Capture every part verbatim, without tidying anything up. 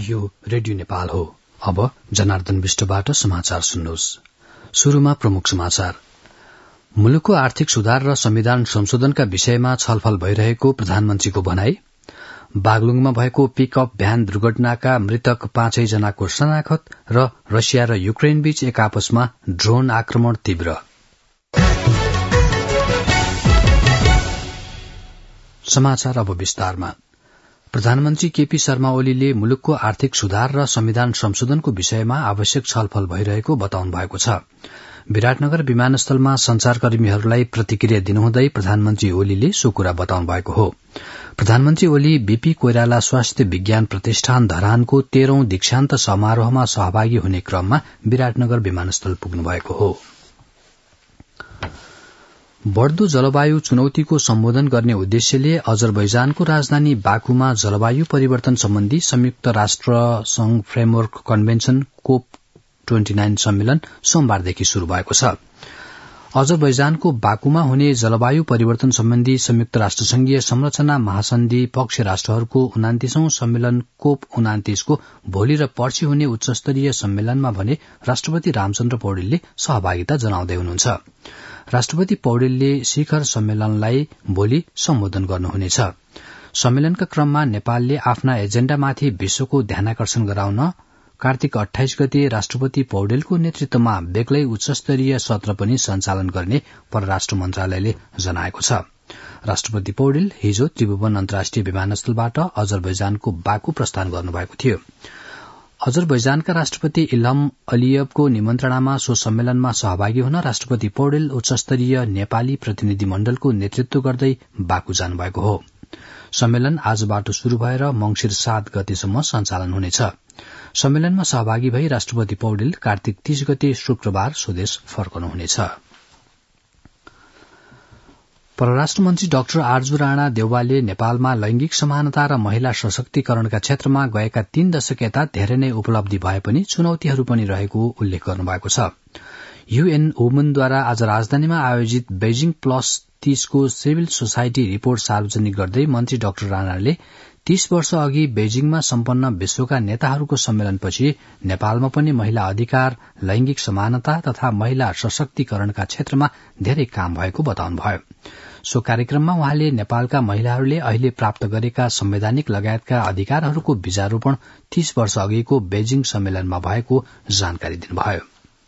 यो रेडियो नेपाल हो। अब जनार्दन विष्टबाट समाचार सुन्नुहोस्। शुरूमा प्रमुख समाचार। मुलुकको आर्थिक सुधार र संविधान संशोधनका विषयमा छलफल भइरहेको प्रधानमन्त्रीको भनाई। बागलुङमा भएको पिकअप भ्यान दुर्घटनाका मृतक पाँचै जनाको शनाखत र रसिया र युक्रेन बीच एक आपसमा ड्रोन आक्रमण तीव्र। समाचार अब विस्तारमा। प्रधानमन्त्री केपी शर्मा ओलीले मुलुकको आर्थिक सुधार र संविधान संशोधनको विषयमा आवश्यक छलफल भइरहेको बताउनु भएको छ। विराटनगर विमानस्थलमा संचारकर्मीहरूलाई प्रतिक्रिया दिनुहुँदै प्रधानमन्त्री ओलीले सो कुरा बताउनु भएको हो। प्रधानमन्त्री ओली बीपी कोइराला स्वास्थ्य विज्ञान प्रतिष्ठान धरानको तेह्रौं दीक्षान्त समारोहमा सहभागी हुने क्रममा विराटनगर विमानस्थल पुग्नु भएको हो। बढ़दो जलवायु चुनौतीको सम्बोधन गर्ने उद्देश्यले अजरबैजानको राजधानी बाकुमा जलवायु परिवर्तन सम्बन्धी संयुक्त राष्ट्र संघ फ्रेमवर्क कन्भेन्सन कोप उनन्चास सम्मेलन सोमबारदेखि शुरू भएको छ। अजरबैजानको बाकुमा हुने जलवायु परिवर्तन सम्बन्धी संयुक्त राष्ट्र संघीय संरचना महासन्धि पक्ष राष्ट्रहरूको उनातिसौं सम्मेलन कोप उनातिसको भोलि र पर्सि हुने उच्चस्तरीय सम्मेलनमा भने राष्ट्रपति रामचन्द्र पौडेलले सहभागिता जनाउँदै हुनुहुन्छ। राष्ट्रपति पौडेलले शिखर सम्मेलनलाई भोलि सम्बोधन गर्नुहुनेछ। सम्मेलनका क्रममा नेपालले आफ्ना एजेण्डामाथि विश्वको ध्यानाकर्षण गराउन कार्तिक अठाइस गते राष्ट्रपति पौडेलको नेतृत्वमा बेग्लै उच्चस्तरीय सत्र पनि सञ्चालन गर्ने परराष्ट्र मन्त्रालयले जनाएको छ। राष्ट्रपति पौडेल हिजो त्रिभुवन अन्तर्राष्ट्रिय विमानस्थलबाट अजरबैजानको बाकु प्रस्थान गर्नुभएको थियो। अजरबैजानका राष्ट्रपति इल्हम अलियवको निमन्त्रणामा सो सम्मेलनमा सहभागी हुन राष्ट्रपति पौडेल उच्चस्तरीय नेपाली प्रतिनिधि मण्डलको नेतृत्व गर्दै बाकु जानुभएको हो। सम्मेलन आजबाट शुरू भएर मंगिर सात गतेसम्म सञ्चालन हुनेछ। सम्मेलनमा सहभागी भई राष्ट्रपति पौडेल कार्तिक तीस गते शुक्रबार स्वदेश फर्कनुहुनेछ। परराष्ट्र मन्त्री डाक्टर आरजू राणा देउवाले नेपालमा लैंगिक समानता र महिला सशक्तिकरणका क्षेत्रमा गएका तीन दशक यता धेरै नै उपलब्धि भए पनि चुनौतीहरू पनि रहेको उल्लेख गर्नुभएको छ। यूएन वुमनद्वारा आज राजधानीमा आयोजित बेजिङ प्लस तीसको सिभिल सोसाइटी रिपोर्ट सार्वजनिक गर्दै मन्त्री डाक्टर राणाले तीस वर्ष अघि बेजिङमा सम्पन्न विश्वका नेताहरूको सम्मेलनपछि नेपालमा पनि महिला अधिकार, लैंगिक समानता तथा महिला सशक्तिकरणका क्षेत्रमा धेरै काम भएको बताउनुभयो। सो कार्यक्रममा उहाँले नेपालका महिलाहरूले अहिले प्राप्त गरेका संवैधानिक लगायतका अधिकारहरूको बीजारोपण तीस वर्ष अघिको बेजिङ सम्मेलनमा भएको जानकारी दिनुभयो।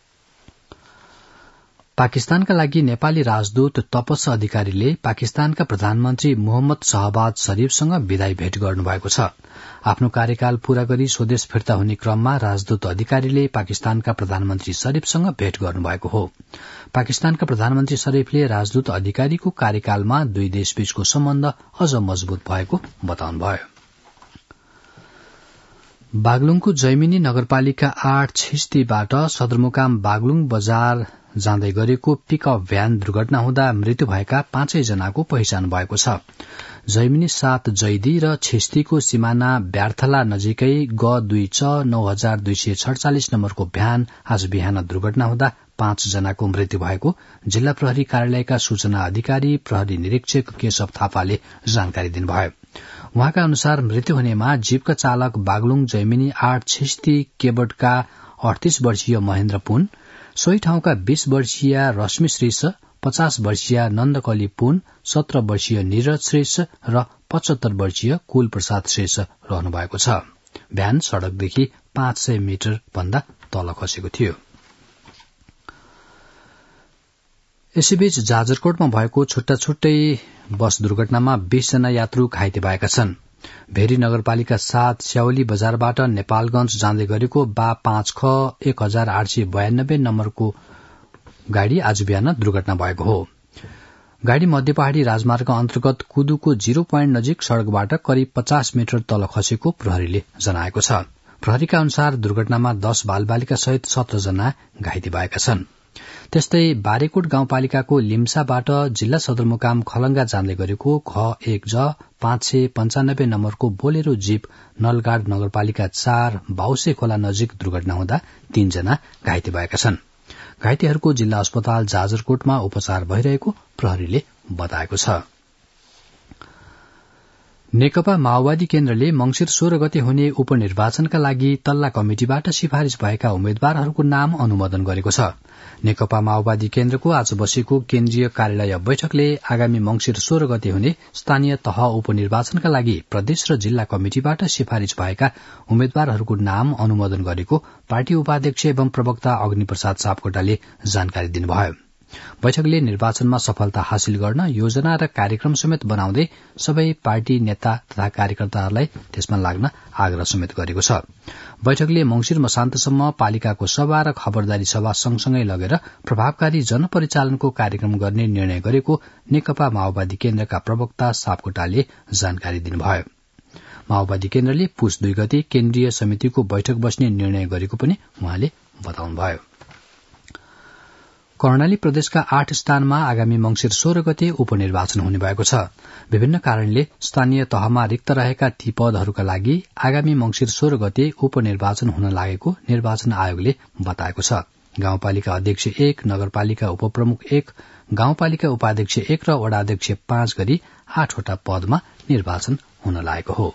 पाकिस्तानका लागि नेपाली राजदूत तपस अधिकारीले पाकिस्तानका प्रधानमन्त्री मोहम्मद शहबाज शरीफसँग विदाई भेट गर्नुभएको छ। आफ्नो कार्यकाल पूरा गरी स्वदेश फिर्ता हुने क्रममा राजदूत अधिकारीले पाकिस्तानका प्रधानमन्त्री शरीफसँग भेट गर्नुभएको हो। पाकिस्तानका प्रधानमन्त्री शरीफले राजदूत अधिकारीको कार्यकालमा दुई देशबीचको सम्बन्ध अझ मजबूत भएको बताउनुभयो। बागलुङको जैमिनी नगरपालिका आठ छिस्तीबाट सदरमुकाम बागलुङ बजार जाँदै गरेको पिकअप भ्यान दुर्घटना हुँदा मृत्यु भएका पाँचै जनाको पहिचान भएको छ। जैमिनी सात जैदी र छिस्तीको सिमाना ब्यार्थला नजिकै ग दुई च नौ हजार दुई सय सड़चालिस नम्बरको भ्यान आज बिहान दुर्घटना हुँदा पाँच जनाको मृत्यु भएको जिल्ला प्रहरी कार्यालयका सूचना अधिकारी प्रहरी निरीक्षक केशव थापाले जानकारी दिनुभयो। उहाँका अनुसार मृत्यु हुनेमा जीपका चालक बागलुङ जैमिनी आठ छिस्ती केबटका अडतीस वर्षीय महेन्द्र पुन, सोही ठाउँका बीस वर्षीय रश्मि श्रेष्ठ, पचास वर्षीय नन्दकली पुन, सत्र वर्षीय नीरज श्रेष्ठ र पचहत्तर वर्षीय कुल प्रसाद श्रेष्ठ रहनु भएको छ। भ्यान सड़कदेखि पाँच सय मिटर भन्दा तल खसेको थियो। यसैबीच जाजरकोटमा भएको छुट्टा छुट्टै बस दुर्घटनामा बीस जना यात्रु घाइते भएका छन्। भेरी नगरपालिका सात स्याउली बजारबाट नेपालगंज जाँदै गरेको बा पाँच ख एक हजार आठ सय बयानब्बे नम्बरको गाड़ी आज बिहान दुर्घटना भएको हो। गाड़ी मध्य पहाड़ी राजमार्ग अन्तर्गत कुदुको जीरो पोइन्ट नजिक सड़कबाट करिब पचास मिटर तल खसेको प्रहरीले जनाएको छ। प्रहरीका अनुसार दुर्घटनामा दश बालबालिका सहित सत्र जना घाइते भएका छन्। त्यस्तै बारेकोट गाउँपालिकाको लिम्साबाट जिल्ला सदरमुकाम खलंगा जाँदै गरेको ख एक ज पाँच सय पञ्चानब्बे नम्बरको बोलेरो जीप नलगाड नगरपालिका चार बाउसे खोला नजिक दुर्घटना हुँदा तीनजना घाइते भएका छन्। घाइतेहरूको जिल्ला अस्पताल जाजरकोटमा उपचार भइरहेको प्रहरीले बताएको छ। नेकपा माओवादी केन्द्रले मंगिर सोह्र गते हुने उपनिर्वाचनका लागि तल्ला कमिटिबाट सिफारिश भएका उम्मेद्वारहरूको नाम अनुमोदन गरेको छ। नेकपा माओवादी केन्द्रको आज बसेको केन्द्रीय कार्यालय बैठकले आगामी मंगिर सोह्र गते हुने स्थानीय तह उपनिर्वाचनका लागि प्रदेश र जिल्ला कमिटिबाट सिफारिश भएका उम्मेद्वारहरूको नाम अनुमोदन गरेको पार्टी उपाध्यक्ष एवं प्रवक्ता अग्निप्रसाद सापकोटाले जानकारी दिनुभयो। बैठकले निर्वाचनमा सफलता हासिल गर्न योजना र कार्यक्रम समेत बनाउँदै सबै पार्टी नेता तथा कार्यकर्ताहरूलाई त्यसमा लाग्न आग्रह समेत गरेको छ। बैठकले मंगिर मसान्तसम्म पालिकाको सभा र खबरदारी सभा सँगसँगै लगेर प्रभावकारी जनपरिचालनको कार्यक्रम गर्ने निर्णय गरेको नेकपा माओवादी केन्द्रका प्रवक्ता सापकोटाले जानकारी दिनुभयो। माओवादी केन्द्रले पुस दुई गते केन्द्रीय समितिको बैठक बस्ने निर्णय गरेको पनि उहाँले बताउनुभयो। कर्णाली प्रदेशका आठ स्थानमा आगामी मंगिर सोह्र गते उपनिर्वाचन हुने भएको छ। विभिन्न कारणले स्थानीय तहमा रिक्त रहेका ती पदहरूका लागि आगामी मंगिर सोह्र गते उपनिर्वाचन हुन लागेको निर्वाचन आयोगले बताएको छ। गाउँपालिका अध्यक्ष एक, नगरपालिका उपप्रमुख एक, गाउँपालिका उपाध्यक्ष एक र वडाध्यक्ष पाँच गरी आठवटा पदमा निर्वाचन हुन लागेको हो।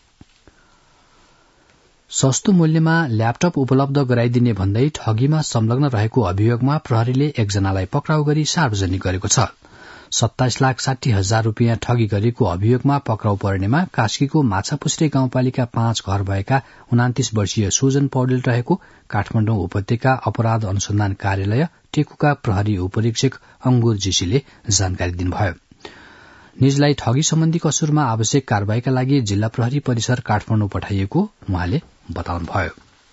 सस्तो मूल्यमा ल्यापटप उपलब्ध गराइदिने भन्दै ठगीमा संलग्न रहेको अभियोगमा प्रहरीले एकजनालाई पक्राउ गरी सार्वजनिक गरेको छ। सत्ताइस लाख साठी हजार रूपियाँ ठगी गरेको अभियोगमा पक्राउ पर्नेमा कास्कीको माछापुछ्रे गाउँपालिका पाँच घर भएका उनातिस वर्षीय सुजन पौडेल रहेको काठमाडौँ उपत्यका अपराध अनुसन्धान कार्यालय टेकुका प्रहरी उपरीक्षक अंगुर जीसीले जानकारी दिनुभयो। निजलाई ठगी सम्बन्धी कसुरमा आवश्यक कार्यवाहीका लागि जिल्ला प्रहरी परिसर काठमाडौँ पठाइएको उहाँले बताउनुभयो।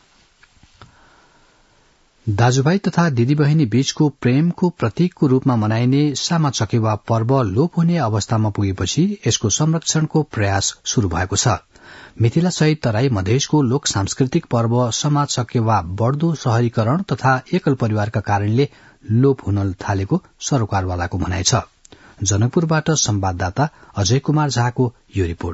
दाजुभाइ तथा दिदीबहिनी बीचको प्रेमको प्रतीकको रूपमा मनाइने सामा चकेवा पर्व लोप हुने अवस्थामा पुगेपछि यसको संरक्षणको प्रयास शुरू भएको छ। मिथिला सहित तराई मधेसको लोक सांस्कृतिक पर्व सामा चकेवा बढ़दो शहरीकरण तथा एकल परिवारका कारणले लोप हुन थालेको सरोकारवालाको भनाइ छ। जनकपुरबाट संवाददाता अजय कुमार झाको यो रिपोर्ट।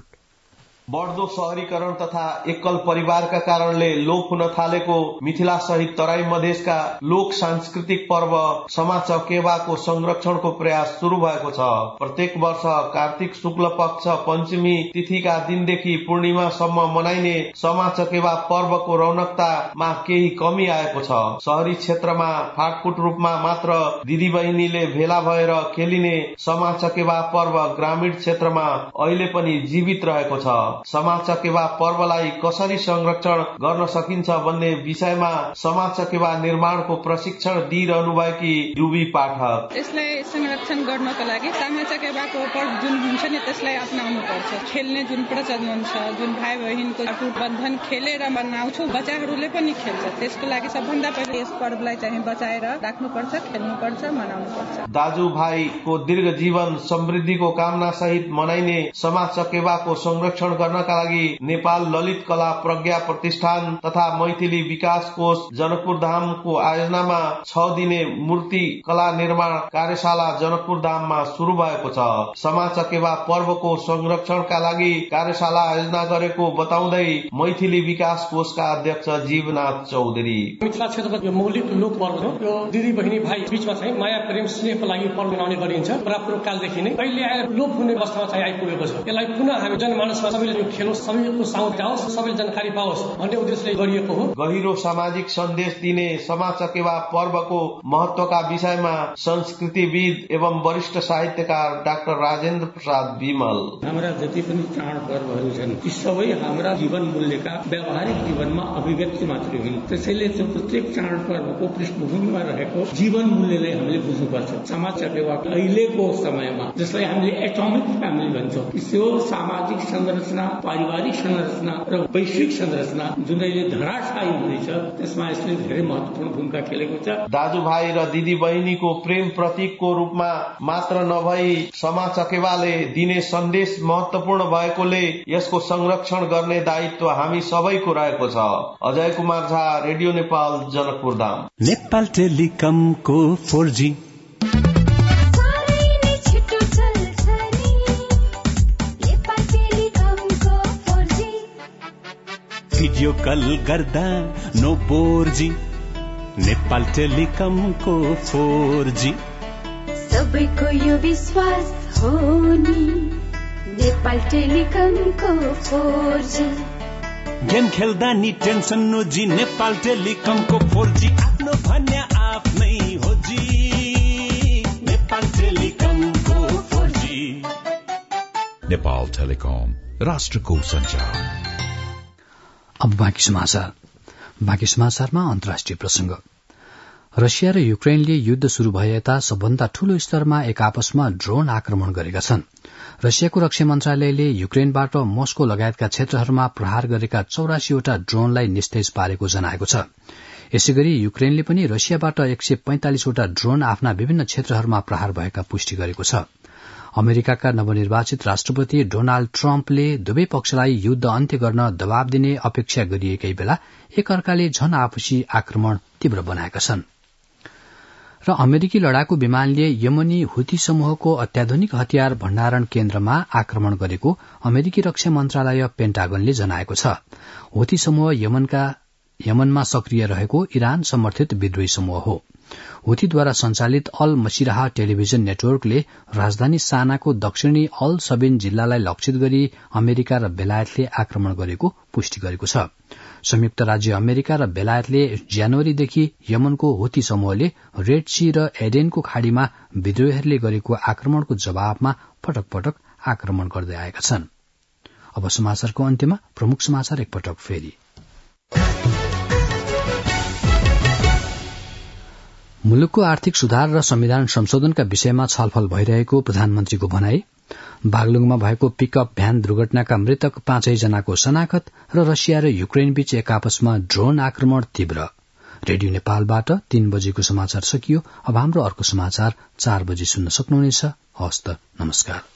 बढ़दो शहरीकरण तथा एकल परिवारका कारणले लोप हुन थालेको मिथिला सहित तराई मधेसका लोक सांस्कृतिक पर्व समा चकेवाको संरक्षणको प्रयास शुरू भएको छ। प्रत्येक वर्ष कार्तिक शुक्ल पक्ष पञ्चमी तिथिका दिनदेखि पूर्णिमासम्म मनाइने समा चकेवा पर्वको रौनकतामा केही कमी आएको छ। शहरी क्षेत्रमा फाटफुट रूपमा मात्र दिदी बहिनीले भेला भएर खेलिने समा चकेवा पर्व ग्रामीण क्षेत्रमा अहिले पनि जीवित रहेको छ। समा चकेवा पर्वलाई कसरी संरक्षण गर्न सकिन्छ भन्ने विषयमा समा चकेवा निर्माणको प्रशिक्षण दिइरहनु भएकी युवी पाठक, यसलाई संरक्षण गर्नको लागि समा चकेवाको पर्व जुन हुन्छ नि त्यसलाई अपनाउनु पर्छ। खेल्ने जुन प्रचलन छ, जुन भाइ बहिनीको अटुट बन्धन खेलेर मनाउँछौ, बच्चाहरूले पनि खेल्छ। त्यसको लागि सबभन्दा पहिले यस पर्वलाई चाहिँ बचाएर राख्नुपर्छ, खेल्नुपर्छ, मनाउनुपर्छ। दाजु भाइको दीर्घ जीवन समृद्धिको कामना सहित मनाइने समा चकेवाको संरक्षण गर्नका लागि नेपाल ललित कला प्रज्ञा प्रतिष्ठान तथा मैथिली विकास कोष जनकपुर धामको आयोजनामा छ दिने मूर्ति कला निर्माण कार्यशाला जनकपुर धाममा शुरू भएको छ। समा चकेवा पर्वको संरक्षणका लागि कार्यशाला आयोजना गरेको बताउँदै मैथिली विकास कोषका अध्यक्ष जीवनाथ चौधरी, मिथिला क्षेत्रको यो मौलिक लोक पर्व हो। यो दिदी बहिनी भाइ बीचमा चाहिँ माया प्रेम स्नेहको लागि पर्व मनाउने गरिन्छ। प्रापुर कालदेखि नै अहिले आएर लोप हुने अवस्थामा चाहिँ आइपुगेको छ। यसलाई पुनः हामी जनमानसमा सबैले खेलोस्, सबैको साउथ जाओस्, सबैले जानकारी पाओस् भन्ने उद्देश्यले गरिएको हो। गहिरो सामाजिक सन्देश दिने समा चकेवा पर्वको महत्वका विषयमा संस्कृतिविद एवं वरिष्ठ साहित्यकार डाक्टर राजेन्द्र प्रसाद विमल, हाम्रा जति पनि चाडपर्वहरू छन् ती सबै हाम्रा जीवन मूल्यका व्यावहारिक जीवनमा अभिव्यक्ति मात्रै हुन्। त्यसैले त्यो प्रत्येक चाडपर्वको पृष्ठभूमिमा रहेको जीवन मूल्यलाई हामीले बुझ्नुपर्छ। समा चकेवा अहिलेको समयमा जसलाई हामीले एटोमिक फ्यामिली भन्छौँ, त्यो सामाजिक संरचना, पारिवारिक संरचना र वैश्विक संरचना जुन अहिले धराशायी हुँदैछ त्यसमा यसले धेरै महत्वपूर्ण भूमिका खेलेको छ। दाजुभाइ र दिदी बहिनीको प्रेम प्रतीकको रूपमा मात्र नभई समा चकेवाले दिने सन्देश महत्वपूर्ण भएकोले यसको संरक्षण गर्ने दायित्व हामी सबैको रहेको छ। अजय कुमार झा, रेडियो नेपाल, जनकपुर धाम। नेपाल टेलिकमको फोर जी भिडियो कल गर्दा नो बोर्जी, नेपाल टेलिकमको फोर जी। सबैको यो विश्वास हो नि, नेपाल टेलिकमको फोर जी। गेम खेल्दा नि टेन्सन नोजी, नेपाल टेलिकमको फोर जी आफ्नो भन्ने आफ्नै हो जी। नेपाल टेलिकमको फोर जी। नेपाल टेलिकम, राष्ट्रको संचार। अब बाँकी समाचार। बाँकी समाचारमा अन्तर्राष्ट्रिय प्रसंग। रसिया र युक्रेनले युद्ध शुरू भए यता सबभन्दा ठूलो स्तरमा एक आपसमा ड्रोन आक्रमण गरेका छन्। रसियाको रक्षा मन्त्रालयले युक्रेनबाट मस्को लगायतका क्षेत्रहरूमा प्रहार गरेका चौरासीवटा ड्रोनलाई निस्तेज पारेको जनाएको छ। यसैगरी युक्रेनले पनि रसियाबाट एक सय पैंतालिसवटा ड्रोन आफ्ना विभिन्न क्षेत्रहरूमा प्रहार भएका पुष्टि गरेको छ। अमेरिकाका नवनिर्वाचित राष्ट्रपति डोनाल्ड ट्रम्पले दुवै पक्षलाई युद्ध अन्त्य गर्न दबाव दिने अपेक्षा गरिएकै बेला एक अर्काले झन आपसी आक्रमण तीव्र बनाएका छन्। र अमेरिकी लडाकू विमानले यमनी हुती समूहको अत्याधुनिक हतियार भण्डारण केन्द्रमा आक्रमण गरेको अमेरिकी रक्षा मन्त्रालय पेन्टागनले जनाएको छ। हुती समूह यमनका यमनमा सक्रिय रहेको इरान समर्थित विद्रोही समूह हो। हुथीद्वारा संचालित अल मसिराह टेलिभिजन नेटवर्कले राजधानी सानाको दक्षिणी अल सबिन जिल्लालाई लक्षित गरी अमेरिका र बेलायतले आक्रमण गरेको पुष्टि गरेको छ। संयुक्त राज्य अमेरिका र बेलायतले जनवरीदेखि यमनको हुती समूहले रेड सी र एडेनको खाड़ीमा विद्रोहीहरूले गरेको आक्रमणको जवाबमा पटक पटक आक्रमण गर्दै आएका छन्। अब समाचारको अन्त्यमा प्रमुख समाचार एकपटक फेरि। मुलुकको आर्थिक सुधार र संविधान संशोधनका विषयमा छलफल भइरहेको प्रधानमन्त्रीको भनाई। बागलुङमा भएको पिकअप भ्यान दुर्घटनाका मृतक पाँचै जनाको शनाखत र रसिया र युक्रेन बीच एक आपसमा ड्रोन आक्रमण तीव्र। रेडियो नेपालबाट तीन बजेको समाचार सकियो। अब हाम्रो अर्को समाचार चार बजे सुन्न सक्नुहुनेछ। हवस् त, नमस्कार।